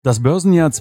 Das Börsenjahr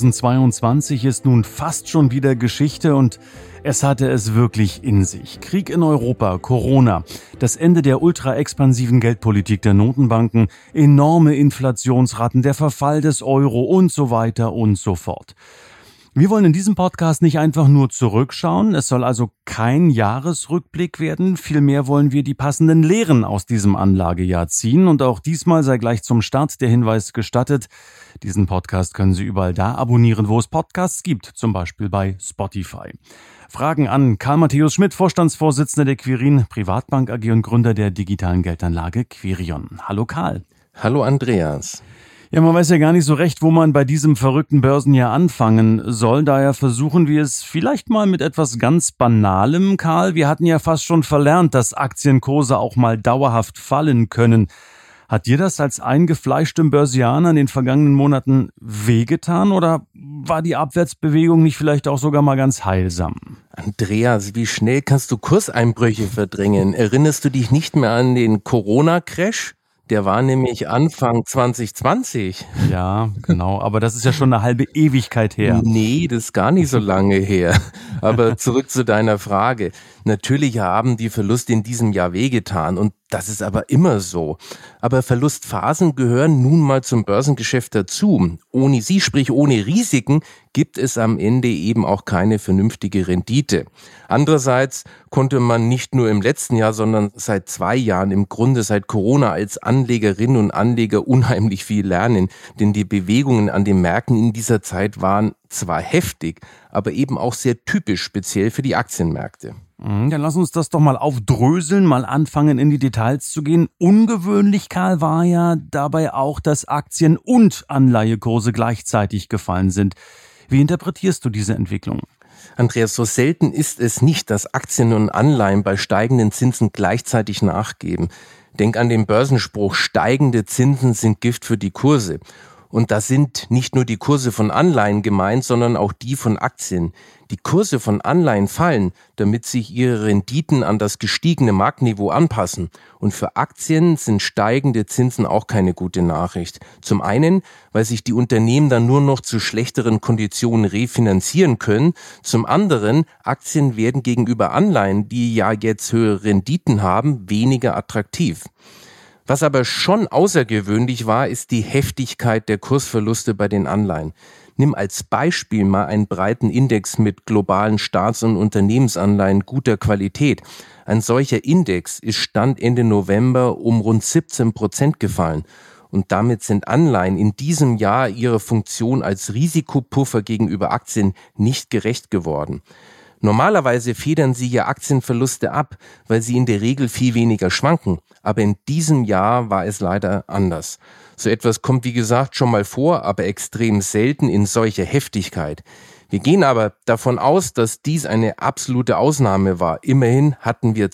2022 ist nun fast schon wieder Geschichte und es hatte es wirklich in sich. Krieg in Europa, Corona, das Ende der ultra-expansiven Geldpolitik der Notenbanken, enorme Inflationsraten, der Verfall des Euro und so weiter und so fort. Wir wollen in diesem Podcast nicht einfach nur zurückschauen, es soll also kein Jahresrückblick werden, vielmehr wollen wir die passenden Lehren aus diesem Anlagejahr ziehen und auch diesmal sei gleich zum Start der Hinweis gestattet, diesen Podcast können Sie überall da abonnieren, wo es Podcasts gibt, zum Beispiel bei Spotify. Fragen an Karl Matthäus Schmidt, Vorstandsvorsitzender der Quirin Privatbank AG und Gründer der digitalen Geldanlage Quirion. Hallo Karl. Hallo Andreas. Ja, man weiß ja gar nicht so recht, wo man bei diesem verrückten Börsenjahr anfangen soll. Daher versuchen wir es vielleicht mal mit etwas ganz Banalem, Karl. Wir hatten ja fast schon verlernt, dass Aktienkurse auch mal dauerhaft fallen können. Hat dir das als eingefleischtem Börsianer in den vergangenen Monaten wehgetan oder war die Abwärtsbewegung nicht vielleicht auch sogar mal ganz heilsam? Andreas, wie schnell kannst du Kurseinbrüche verdrängen? Erinnerst du dich nicht mehr an den Corona-Crash? Der war nämlich Anfang 2020. Ja, genau. Aber das ist ja schon eine halbe Ewigkeit her. Nee, das ist gar nicht so lange her. Aber zurück zu deiner Frage. Natürlich haben die Verluste in diesem Jahr wehgetan und das ist aber immer so. Aber Verlustphasen gehören nun mal zum Börsengeschäft dazu. Ohne sie, sprich ohne Risiken, gibt es am Ende eben auch keine vernünftige Rendite. Andererseits konnte man nicht nur im letzten Jahr, sondern seit 2 Jahren, im Grunde seit Corona, als Anlegerinnen und Anleger unheimlich viel lernen. Denn die Bewegungen an den Märkten in dieser Zeit waren zwar heftig, aber eben auch sehr typisch, speziell für die Aktienmärkte. Dann lass uns das doch mal aufdröseln, mal anfangen in die Details zu gehen. Ungewöhnlich, Karl, war ja dabei auch, dass Aktien- und Anleihekurse gleichzeitig gefallen sind. Wie interpretierst du diese Entwicklung? Andreas, so selten ist es nicht, dass Aktien und Anleihen bei steigenden Zinsen gleichzeitig nachgeben. Denk an den Börsenspruch, steigende Zinsen sind Gift für die Kurse. Und da sind nicht nur die Kurse von Anleihen gemeint, sondern auch die von Aktien. Die Kurse von Anleihen fallen, damit sich ihre Renditen an das gestiegene Marktniveau anpassen. Und für Aktien sind steigende Zinsen auch keine gute Nachricht. Zum einen, weil sich die Unternehmen dann nur noch zu schlechteren Konditionen refinanzieren können. Zum anderen, Aktien werden gegenüber Anleihen, die ja jetzt höhere Renditen haben, weniger attraktiv. Was aber schon außergewöhnlich war, ist die Heftigkeit der Kursverluste bei den Anleihen. Nimm als Beispiel mal einen breiten Index mit globalen Staats- und Unternehmensanleihen guter Qualität. Ein solcher Index ist Stand Ende November um rund 17% gefallen. Und damit sind Anleihen in diesem Jahr ihrer Funktion als Risikopuffer gegenüber Aktien nicht gerecht geworden. Normalerweise federn sie ja Aktienverluste ab, weil sie in der Regel viel weniger schwanken. Aber in diesem Jahr war es leider anders. So etwas kommt, wie gesagt, schon mal vor, aber extrem selten in solcher Heftigkeit. Wir gehen aber davon aus, dass dies eine absolute Ausnahme war. Immerhin hatten wir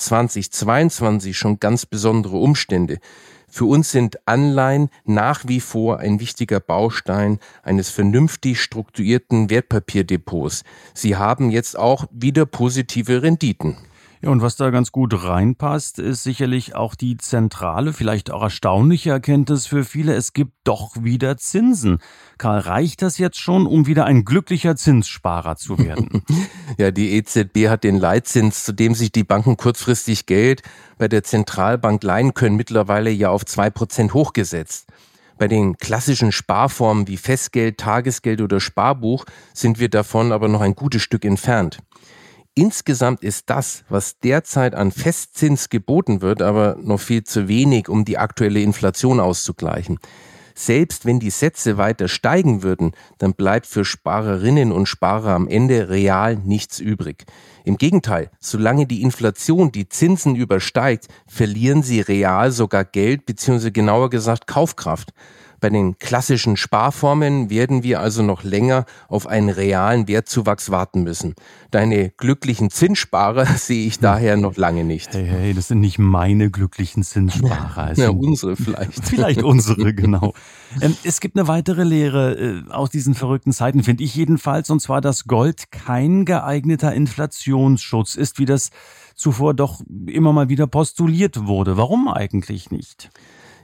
2022 schon ganz besondere Umstände. Für uns sind Anleihen nach wie vor ein wichtiger Baustein eines vernünftig strukturierten Wertpapierdepots. Sie haben jetzt auch wieder positive Renditen. Ja, und was da ganz gut reinpasst, ist sicherlich auch die zentrale, vielleicht auch erstaunliche Erkenntnis für viele, es gibt doch wieder Zinsen. Karl, reicht das jetzt schon, um wieder ein glücklicher Zinssparer zu werden? Ja, die EZB hat den Leitzins, zu dem sich die Banken kurzfristig Geld bei der Zentralbank leihen können, mittlerweile ja auf 2% hochgesetzt. Bei den klassischen Sparformen wie Festgeld, Tagesgeld oder Sparbuch sind wir davon aber noch ein gutes Stück entfernt. Insgesamt ist das, was derzeit an Festzins geboten wird, aber noch viel zu wenig, um die aktuelle Inflation auszugleichen. Selbst wenn die Sätze weiter steigen würden, dann bleibt für Sparerinnen und Sparer am Ende real nichts übrig. Im Gegenteil, solange die Inflation die Zinsen übersteigt, verlieren sie real sogar Geld bzw. genauer gesagt Kaufkraft. Bei den klassischen Sparformen werden wir also noch länger auf einen realen Wertzuwachs warten müssen. Deine glücklichen Zinssparer sehe ich daher noch lange nicht. Hey, das sind nicht meine glücklichen Zinssparer. Ja, unsere vielleicht. Vielleicht unsere, genau. Es gibt eine weitere Lehre aus diesen verrückten Zeiten, finde ich jedenfalls, und zwar, dass Gold kein geeigneter Inflationsschutz ist, wie das zuvor doch immer mal wieder postuliert wurde. Warum eigentlich nicht?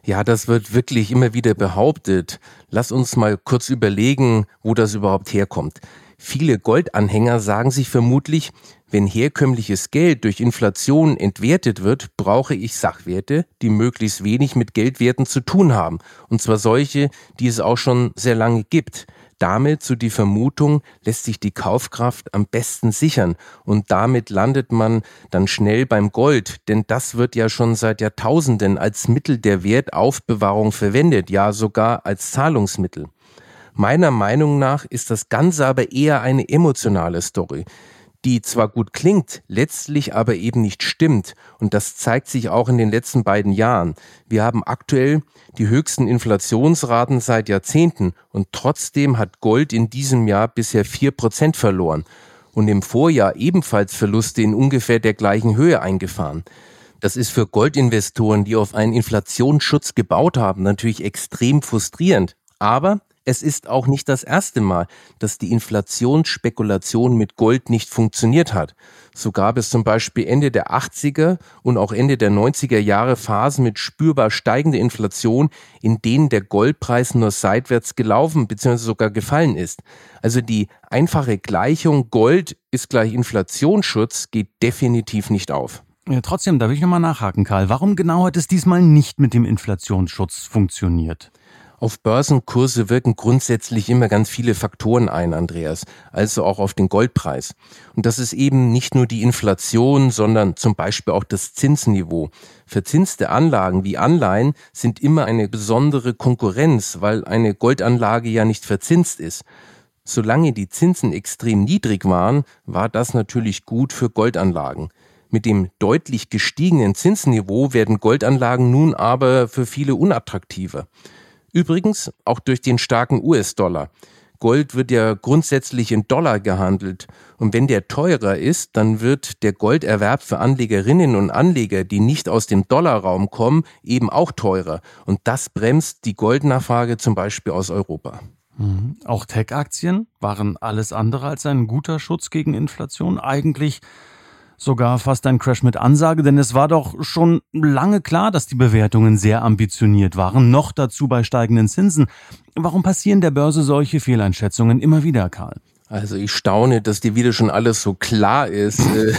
Ja, das wird wirklich immer wieder behauptet. Lass uns mal kurz überlegen, wo das überhaupt herkommt. Viele Goldanhänger sagen sich vermutlich, wenn herkömmliches Geld durch Inflation entwertet wird, brauche ich Sachwerte, die möglichst wenig mit Geldwerten zu tun haben. Und zwar solche, die es auch schon sehr lange gibt. Damit, so die Vermutung, lässt sich die Kaufkraft am besten sichern. Und damit landet man dann schnell beim Gold. Denn das wird ja schon seit Jahrtausenden als Mittel der Wertaufbewahrung verwendet, ja sogar als Zahlungsmittel. Meiner Meinung nach ist das Ganze aber eher eine emotionale Story, die zwar gut klingt, letztlich aber eben nicht stimmt. Und das zeigt sich auch in den letzten beiden Jahren. Wir haben aktuell die höchsten Inflationsraten seit Jahrzehnten und trotzdem hat Gold in diesem Jahr bisher 4% verloren und im Vorjahr ebenfalls Verluste in ungefähr der gleichen Höhe eingefahren. Das ist für Goldinvestoren, die auf einen Inflationsschutz gebaut haben, natürlich extrem frustrierend. Aber es ist auch nicht das erste Mal, dass die Inflationsspekulation mit Gold nicht funktioniert hat. So gab es zum Beispiel Ende der 80er und auch Ende der 90er Jahre Phasen mit spürbar steigender Inflation, in denen der Goldpreis nur seitwärts gelaufen bzw. sogar gefallen ist. Also die einfache Gleichung Gold ist gleich Inflationsschutz geht definitiv nicht auf. Ja, trotzdem, da will ich nochmal nachhaken, Karl. Warum genau hat es diesmal nicht mit dem Inflationsschutz funktioniert? Auf Börsenkurse wirken grundsätzlich immer ganz viele Faktoren ein, Andreas, also auch auf den Goldpreis. Und das ist eben nicht nur die Inflation, sondern zum Beispiel auch das Zinsniveau. Verzinste Anlagen wie Anleihen sind immer eine besondere Konkurrenz, weil eine Goldanlage ja nicht verzinst ist. Solange die Zinsen extrem niedrig waren, war das natürlich gut für Goldanlagen. Mit dem deutlich gestiegenen Zinsniveau werden Goldanlagen nun aber für viele unattraktiver. Übrigens auch durch den starken US-Dollar. Gold wird ja grundsätzlich in Dollar gehandelt und wenn der teurer ist, dann wird der Golderwerb für Anlegerinnen und Anleger, die nicht aus dem Dollarraum kommen, eben auch teurer und das bremst die Goldnachfrage zum Beispiel aus Europa. Auch Tech-Aktien waren alles andere als ein guter Schutz gegen Inflation. Eigentlich sogar fast ein Crash mit Ansage, denn es war doch schon lange klar, dass die Bewertungen sehr ambitioniert waren, noch dazu bei steigenden Zinsen. Warum passieren der Börse solche Fehleinschätzungen immer wieder, Karl? Also ich staune, dass dir wieder schon alles so klar ist.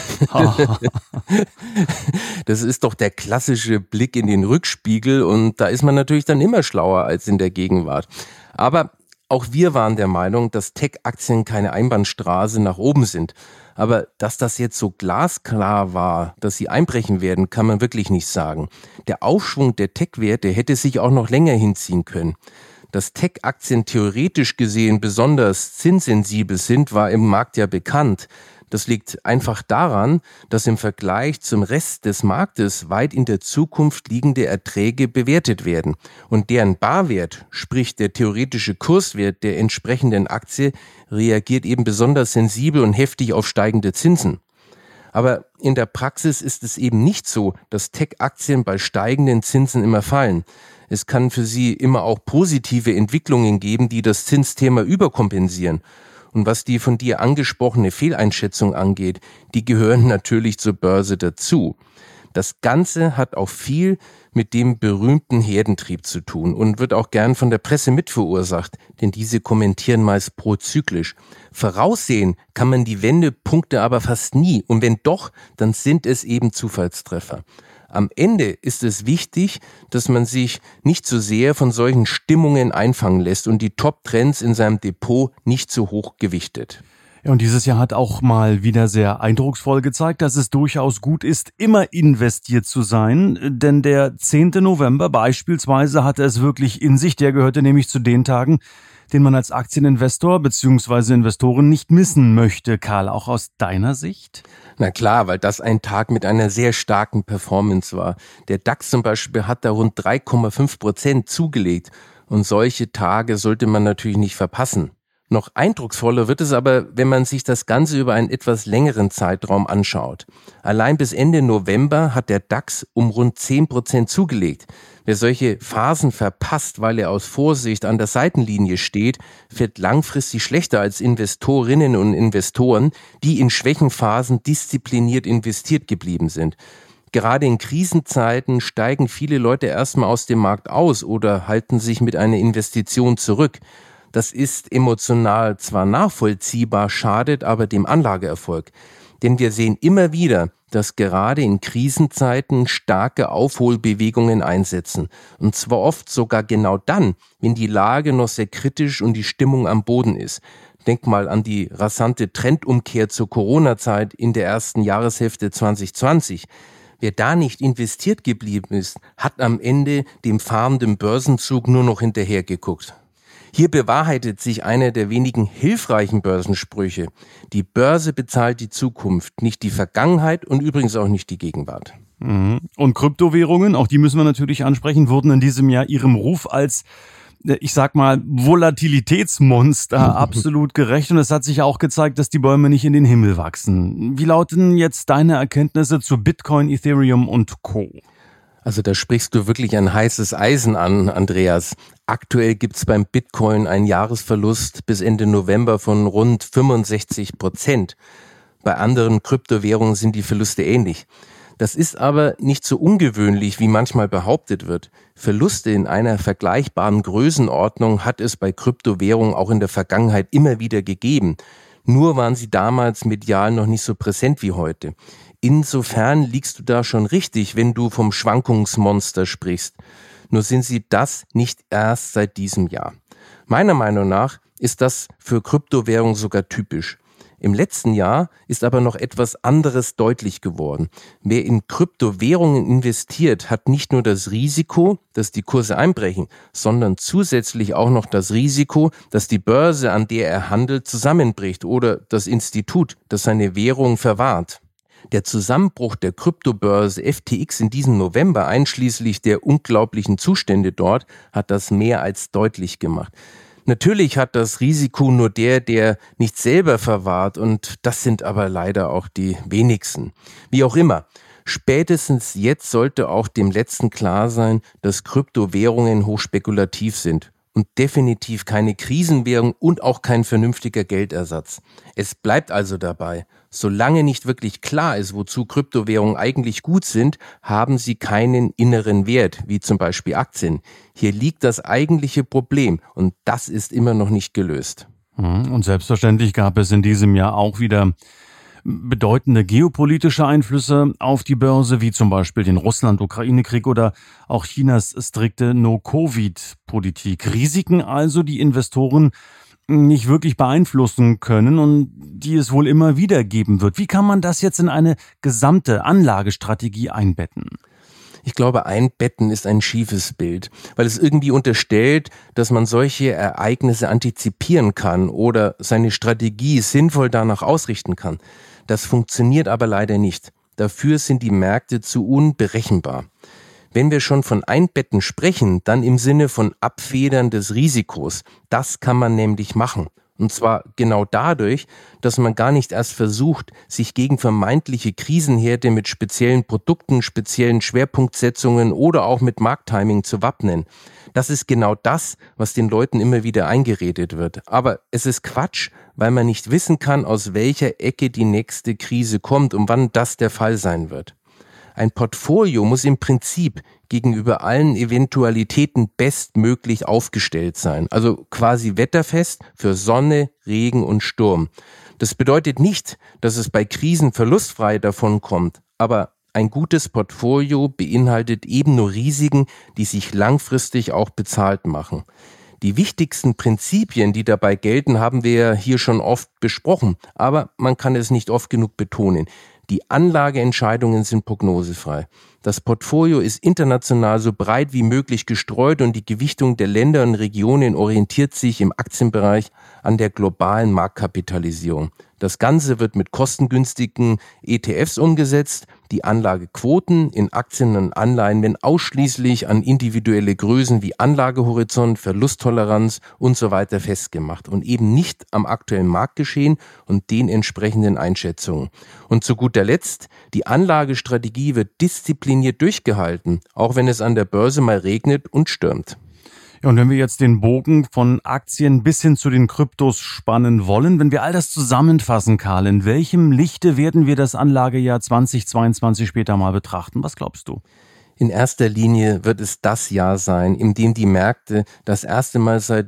Das ist doch der klassische Blick in den Rückspiegel und da ist man natürlich dann immer schlauer als in der Gegenwart. Aber auch wir waren der Meinung, dass Tech-Aktien keine Einbahnstraße nach oben sind. Aber dass das jetzt so glasklar war, dass sie einbrechen werden, kann man wirklich nicht sagen. Der Aufschwung der Tech-Werte hätte sich auch noch länger hinziehen können. Dass Tech-Aktien theoretisch gesehen besonders zinssensibel sind, war im Markt ja bekannt. Das liegt einfach daran, dass im Vergleich zum Rest des Marktes weit in der Zukunft liegende Erträge bewertet werden. Und deren Barwert, sprich der theoretische Kurswert der entsprechenden Aktie, reagiert eben besonders sensibel und heftig auf steigende Zinsen. Aber in der Praxis ist es eben nicht so, dass Tech-Aktien bei steigenden Zinsen immer fallen. Es kann für sie immer auch positive Entwicklungen geben, die das Zinsthema überkompensieren. Und was die von dir angesprochene Fehleinschätzung angeht, die gehören natürlich zur Börse dazu. Das Ganze hat auch viel mit dem berühmten Herdentrieb zu tun und wird auch gern von der Presse mitverursacht, denn diese kommentieren meist prozyklisch. Voraussehen kann man die Wendepunkte aber fast nie und wenn doch, dann sind es eben Zufallstreffer. Am Ende ist es wichtig, dass man sich nicht zu sehr von solchen Stimmungen einfangen lässt und die Top-Trends in seinem Depot nicht zu hoch gewichtet. Ja, und dieses Jahr hat auch mal wieder sehr eindrucksvoll gezeigt, dass es durchaus gut ist, immer investiert zu sein. Denn der 10. November beispielsweise hatte es wirklich in sich. Der gehörte nämlich zu den Tagen, den man als Aktieninvestor bzw. Investorin nicht missen möchte. Karl, auch aus deiner Sicht? Na klar, weil das ein Tag mit einer sehr starken Performance war. Der DAX zum Beispiel hat da rund 3,5% zugelegt. Und solche Tage sollte man natürlich nicht verpassen. Noch eindrucksvoller wird es aber, wenn man sich das Ganze über einen etwas längeren Zeitraum anschaut. Allein bis Ende November hat der DAX um rund 10% zugelegt. Wer solche Phasen verpasst, weil er aus Vorsicht an der Seitenlinie steht, fährt langfristig schlechter als Investorinnen und Investoren, die in Schwächenphasen diszipliniert investiert geblieben sind. Gerade in Krisenzeiten steigen viele Leute erstmal aus dem Markt aus oder halten sich mit einer Investition zurück. Das ist emotional zwar nachvollziehbar, schadet aber dem Anlageerfolg. Denn wir sehen immer wieder, dass gerade in Krisenzeiten starke Aufholbewegungen einsetzen. Und zwar oft sogar genau dann, wenn die Lage noch sehr kritisch und die Stimmung am Boden ist. Denk mal an die rasante Trendumkehr zur Corona-Zeit in der ersten Jahreshälfte 2020. Wer da nicht investiert geblieben ist, hat am Ende dem fahrenden Börsenzug nur noch hinterhergeguckt. Hier bewahrheitet sich einer der wenigen hilfreichen Börsensprüche. Die Börse bezahlt die Zukunft, nicht die Vergangenheit und übrigens auch nicht die Gegenwart. Und Kryptowährungen, auch die müssen wir natürlich ansprechen, wurden in diesem Jahr ihrem Ruf als, ich sag mal, Volatilitätsmonster absolut gerecht. Und es hat sich auch gezeigt, dass die Bäume nicht in den Himmel wachsen. Wie lauten jetzt deine Erkenntnisse zu Bitcoin, Ethereum und Co.? Also da sprichst du wirklich ein heißes Eisen an, Andreas. Aktuell gibt's beim Bitcoin einen Jahresverlust bis Ende November von rund 65%. Bei anderen Kryptowährungen sind die Verluste ähnlich. Das ist aber nicht so ungewöhnlich, wie manchmal behauptet wird. Verluste in einer vergleichbaren Größenordnung hat es bei Kryptowährungen auch in der Vergangenheit immer wieder gegeben. Nur waren sie damals medial noch nicht so präsent wie heute. Insofern liegst du da schon richtig, wenn du vom Schwankungsmonster sprichst. Nur sind sie das nicht erst seit diesem Jahr. Meiner Meinung nach ist das für Kryptowährungen sogar typisch. Im letzten Jahr ist aber noch etwas anderes deutlich geworden. Wer in Kryptowährungen investiert, hat nicht nur das Risiko, dass die Kurse einbrechen, sondern zusätzlich auch noch das Risiko, dass die Börse, an der er handelt, zusammenbricht oder das Institut, das seine Währung verwahrt. Der Zusammenbruch der Kryptobörse FTX in diesem November, einschließlich der unglaublichen Zustände dort, hat das mehr als deutlich gemacht. Natürlich hat das Risiko nur der nicht selber verwahrt, und das sind aber leider auch die wenigsten. Wie auch immer, spätestens jetzt sollte auch dem Letzten klar sein, dass Kryptowährungen hochspekulativ sind und definitiv keine Krisenwährung und auch kein vernünftiger Geldersatz. Es bleibt also dabei: Solange nicht wirklich klar ist, wozu Kryptowährungen eigentlich gut sind, haben sie keinen inneren Wert, wie zum Beispiel Aktien. Hier liegt das eigentliche Problem, und das ist immer noch nicht gelöst. Und selbstverständlich gab es in diesem Jahr auch wieder bedeutende geopolitische Einflüsse auf die Börse, wie zum Beispiel den Russland-Ukraine-Krieg oder auch Chinas strikte No-Covid-Politik. Risiken also, die Investoren nicht wirklich beeinflussen können und die es wohl immer wieder geben wird. Wie kann man das jetzt in eine gesamte Anlagestrategie einbetten? Ich glaube, einbetten ist ein schiefes Bild, weil es irgendwie unterstellt, dass man solche Ereignisse antizipieren kann oder seine Strategie sinnvoll danach ausrichten kann. Das funktioniert aber leider nicht. Dafür sind die Märkte zu unberechenbar. Wenn wir schon von Einbetten sprechen, dann im Sinne von Abfedern des Risikos. Das kann man nämlich machen. Und zwar genau dadurch, dass man gar nicht erst versucht, sich gegen vermeintliche Krisenherde mit speziellen Produkten, speziellen Schwerpunktsetzungen oder auch mit Markttiming zu wappnen. Das ist genau das, was den Leuten immer wieder eingeredet wird. Aber es ist Quatsch, weil man nicht wissen kann, aus welcher Ecke die nächste Krise kommt und wann das der Fall sein wird. Ein Portfolio muss im Prinzip gegenüber allen Eventualitäten bestmöglich aufgestellt sein, also quasi wetterfest für Sonne, Regen und Sturm. Das bedeutet nicht, dass es bei Krisen verlustfrei davonkommt, aber ein gutes Portfolio beinhaltet eben nur Risiken, die sich langfristig auch bezahlt machen. Die wichtigsten Prinzipien, die dabei gelten, haben wir hier schon oft besprochen, aber man kann es nicht oft genug betonen. Die Anlageentscheidungen sind prognosefrei. Das Portfolio ist international so breit wie möglich gestreut und die Gewichtung der Länder und Regionen orientiert sich im Aktienbereich an der globalen Marktkapitalisierung. Das Ganze wird mit kostengünstigen ETFs umgesetzt. Die Anlagequoten in Aktien und Anleihen werden ausschließlich an individuelle Größen wie Anlagehorizont, Verlusttoleranz und so weiter festgemacht und eben nicht am aktuellen Marktgeschehen und den entsprechenden Einschätzungen. Und zu guter Letzt, die Anlagestrategie wird diszipliniert durchgehalten, auch wenn es an der Börse mal regnet und stürmt. Ja, und wenn wir jetzt den Bogen von Aktien bis hin zu den Kryptos spannen wollen, wenn wir all das zusammenfassen, Karl, in welchem Lichte werden wir das Anlagejahr 2022 später mal betrachten? Was glaubst du? In erster Linie wird es das Jahr sein, in dem die Märkte das erste Mal seit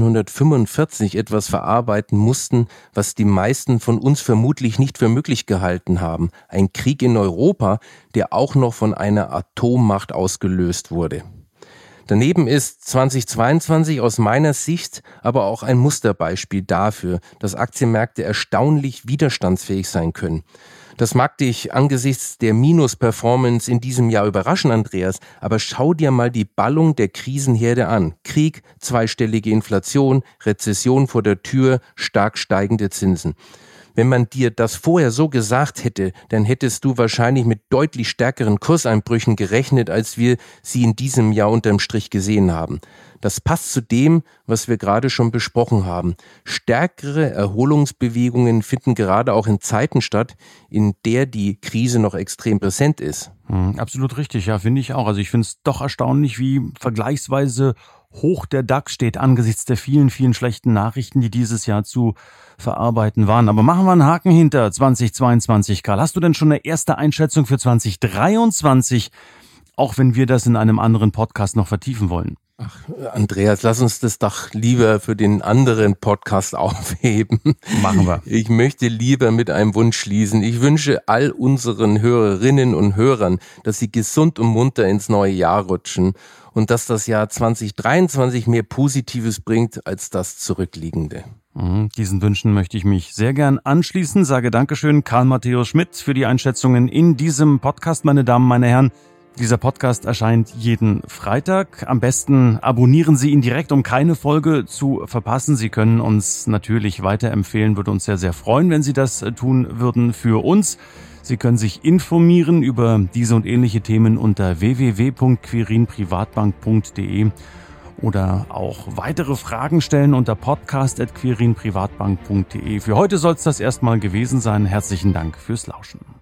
1945 etwas verarbeiten mussten, was die meisten von uns vermutlich nicht für möglich gehalten haben. Ein Krieg in Europa, der auch noch von einer Atommacht ausgelöst wurde. Daneben ist 2022 aus meiner Sicht aber auch ein Musterbeispiel dafür, dass Aktienmärkte erstaunlich widerstandsfähig sein können. Das mag dich angesichts der Minus-Performance in diesem Jahr überraschen, Andreas, aber schau dir mal die Ballung der Krisenherde an. Krieg, zweistellige Inflation, Rezession vor der Tür, stark steigende Zinsen. Wenn man dir das vorher so gesagt hätte, dann hättest du wahrscheinlich mit deutlich stärkeren Kurseinbrüchen gerechnet, als wir sie in diesem Jahr unterm Strich gesehen haben. Das passt zu dem, was wir gerade schon besprochen haben. Stärkere Erholungsbewegungen finden gerade auch in Zeiten statt, in der die Krise noch extrem präsent ist. Absolut richtig, ja, finde ich auch. Also ich finde es doch erstaunlich, wie vergleichsweise hoch der DAX steht angesichts der vielen, vielen schlechten Nachrichten, die dieses Jahr zu verarbeiten waren. Aber machen wir einen Haken hinter 2022, Karl. Hast du denn schon eine erste Einschätzung für 2023, auch wenn wir das in einem anderen Podcast noch vertiefen wollen? Ach, Andreas, lass uns das doch lieber für den anderen Podcast aufheben. Machen wir. Ich möchte lieber mit einem Wunsch schließen. Ich wünsche all unseren Hörerinnen und Hörern, dass sie gesund und munter ins neue Jahr rutschen und dass das Jahr 2023 mehr Positives bringt als das zurückliegende. Diesen Wünschen möchte ich mich sehr gern anschließen. Sage Dankeschön, Karl Matthäus Schmidt, für die Einschätzungen in diesem Podcast, meine Damen, meine Herren. Dieser Podcast erscheint jeden Freitag. Am besten abonnieren Sie ihn direkt, um keine Folge zu verpassen. Sie können uns natürlich weiterempfehlen, würde uns sehr, sehr freuen, wenn Sie das tun würden für uns. Sie können sich informieren über diese und ähnliche Themen unter www.quirinprivatbank.de oder auch weitere Fragen stellen unter podcast@quirinprivatbank.de. Für heute soll es das erstmal gewesen sein. Herzlichen Dank fürs Lauschen.